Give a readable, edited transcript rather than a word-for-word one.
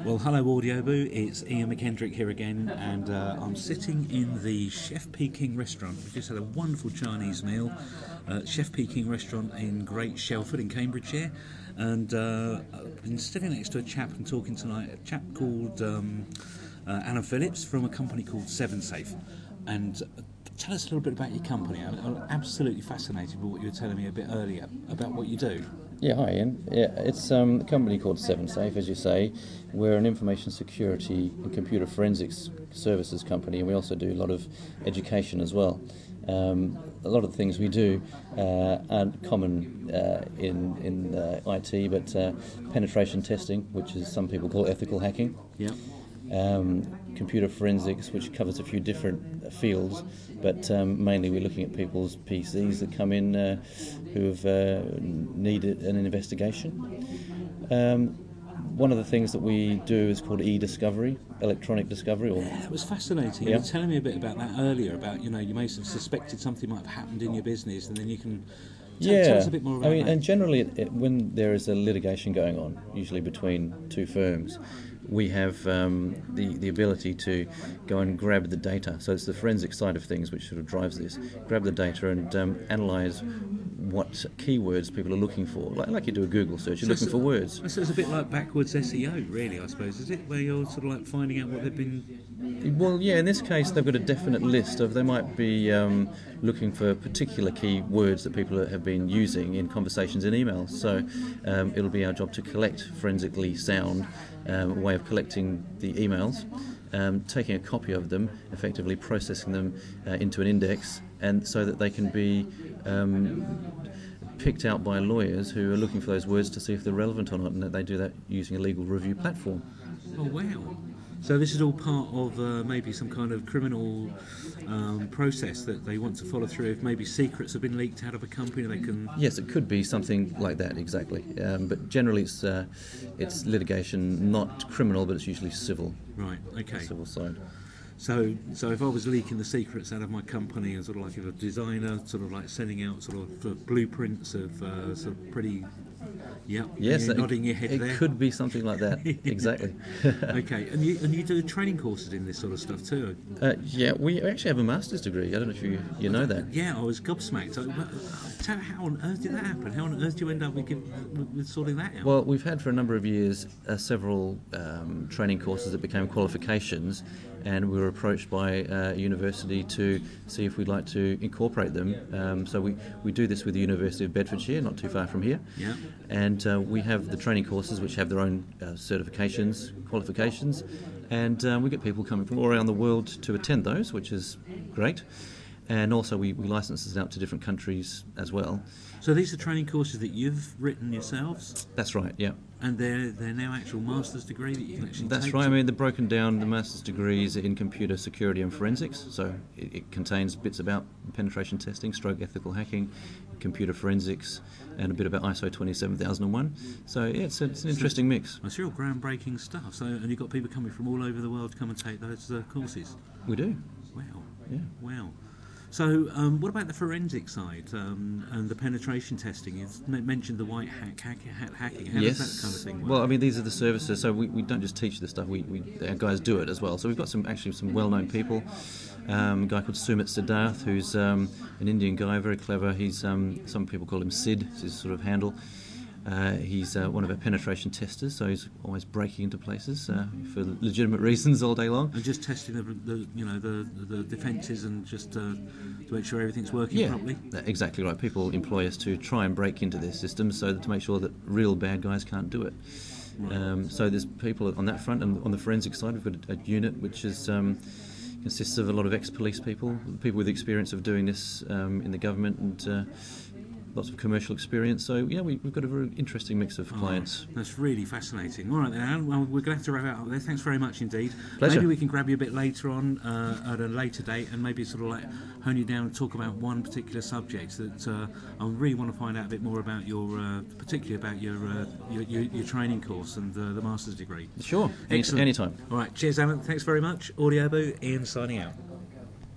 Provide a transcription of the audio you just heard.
Well, hello Audiobu, it's Ian McKendrick here again, and I'm sitting in the Chef Peking restaurant. We just had a wonderful Chinese meal at Chef Peking restaurant in Great Shelford in Cambridgeshire, and I've been sitting next to a chap and talking tonight, a chap called Alan Phillips from a company called Seven Safe. And tell us a little bit about your company. I'm absolutely fascinated by what you were telling me a bit earlier about what you do. Yeah, hi Ian. Yeah, it's a company called Seven Safe, as you say. We're an information security and computer forensics services company, and we also do a lot of education as well. A lot of the things we do aren't common in IT, but penetration testing, which is some people call ethical hacking. Yeah. Computer forensics, which covers a few different fields, but mainly we're looking at people's PCs that come in who have needed an investigation. One of the things that we do is called e-discovery, electronic discovery. That was fascinating. Yeah. You were telling me a bit about that earlier, about, you may have suspected something might have happened in your business, and then you can tell us a bit more about that. And generally when there is a litigation going on, usually between two firms, we have the ability to go and grab the data. So it's the forensic side of things which sort of drives this. Grab the data and analyse what keywords people are looking for. Like you do a Google search, you're looking for words. So it's a bit like backwards SEO, really, I suppose, is it? Where you're sort of like finding out what they've been... Well, yeah, in this case they've got a definite list of, they might be looking for particular keywords that people have been using in conversations in emails. So it'll be our job to collect forensically sound way of collecting the emails, taking a copy of them, effectively processing them into an index, and so that they can be picked out by lawyers who are looking for those words to see if they're relevant or not, and that they do that using a legal review platform. Oh, wow. So this is all part of maybe some kind of criminal process that they want to follow through. If maybe secrets have been leaked out of a company, they can... Yes, it could be something like that, exactly. But generally it's litigation, not criminal, but it's usually civil. Right, okay. The civil side. So if I was leaking the secrets out of my company, and sort of like if a designer sort of like sending out sort of blueprints of sort of pretty... Yep. Yes, you're nodding your head there. It could be something like that. Exactly. Okay, and you do training courses in this sort of stuff too. Yeah, we actually have a master's degree. I don't know if you know that. Yeah, I was gobsmacked. So, how on earth did that happen? How on earth do you end up with sorting that out? Well, we've had for a number of years several training courses that became qualifications, and we were approached by a university to see if we'd like to incorporate them. So we do this with the University of Bedfordshire, not too far from here. Yeah. And we have the training courses which have their own certifications, qualifications, and we get people coming from all around the world to attend those, which is great. And also we license this out to different countries as well. So these are training courses that you've written yourselves? That's right, yeah. And they're now actual master's degree that you can actually That's take? right. I mean, they're broken down, the master's degrees in computer security and forensics. So it contains bits about penetration testing, stroke ethical hacking, computer forensics, and a bit about ISO 27001. So yeah, it's an interesting mix. It's real groundbreaking stuff. So, and you've got people coming from all over the world to come and take those courses? We do. Wow. Yeah. Wow. So, what about the forensic side and the penetration testing? You mentioned the white hacking. How Yes. does that kind of thing work? Well, I mean, these are the services, so we don't just teach this stuff, our guys do it as well. So we've got some well-known people. A guy called Sumit Siddharth, who's an Indian guy, very clever. He's some people call him Sid, it's his sort of handle. He's one of our penetration testers, so he's always breaking into places for legitimate reasons all day long. And just testing the defences and just to make sure everything's working properly. Exactly right. People employ us to try and break into their systems so that to make sure that real bad guys can't do it. Right. So there's people on that front, and on the forensic side, we've got a unit which is consists of a lot of ex-police people with experience of doing this in the government, and lots of commercial experience. So yeah, we've got a very interesting mix of clients. That's really fascinating. All right then, Alan, well, we're going to have to wrap it up there. Thanks very much indeed. Pleasure. Maybe we can grab you a bit later on at a later date, and maybe sort of like hone you down and talk about one particular subject that I really want to find out a bit more about, particularly about your training course and the master's degree. Sure. Excellent. Anytime. All right, cheers Alan, thanks very much. Audiobu, Ian signing out.